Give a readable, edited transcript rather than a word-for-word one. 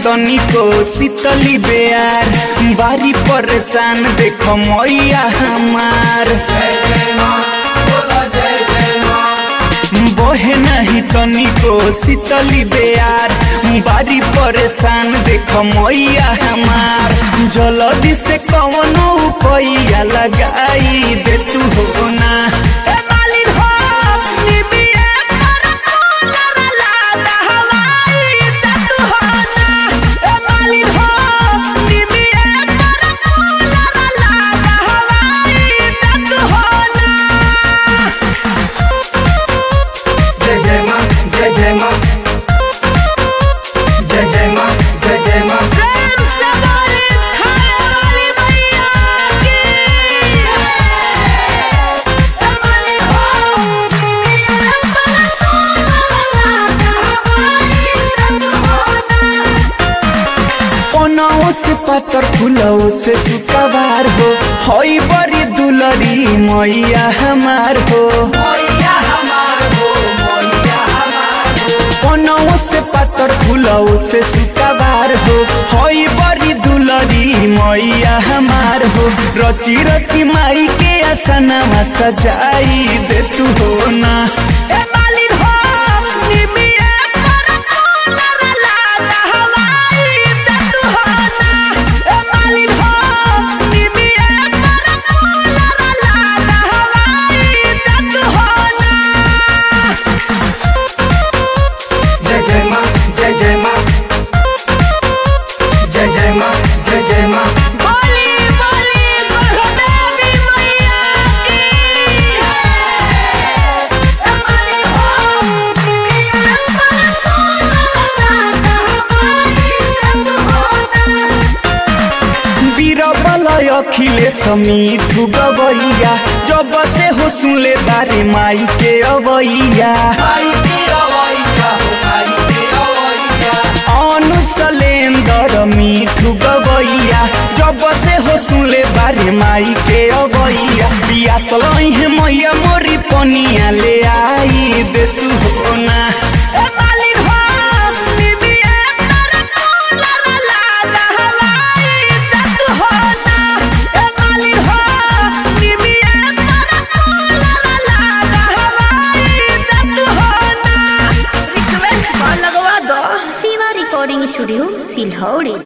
तनिको शीतली बेयार बारी परेशान देखो मैया हमार बहे नहीं तनिको शीतली बेयार बारी परेशान देखो मैया हमार जल्दी से कवनो पैया लगाई दे तू हो ना से पातर फूलों से सुकवार हो होई बड़ी दुलरी मैया हमार हो कोनों से पातर फूलों से सुकवार हो होई बड़ी दुलरी मैया हमार हो रची रची माई के आसनवा सजाई दे तू हो ना अखिले समीठू गवैया जब से हो सुनले बारे माई के अवैया अनुसलेंदर मीठू गवैया जब से हो सुनले बारे माई के अवैया बिया चलई है मैया मोरी पनिया ले आई दे तू हो ना स्टूडियो सिलहौड़ी।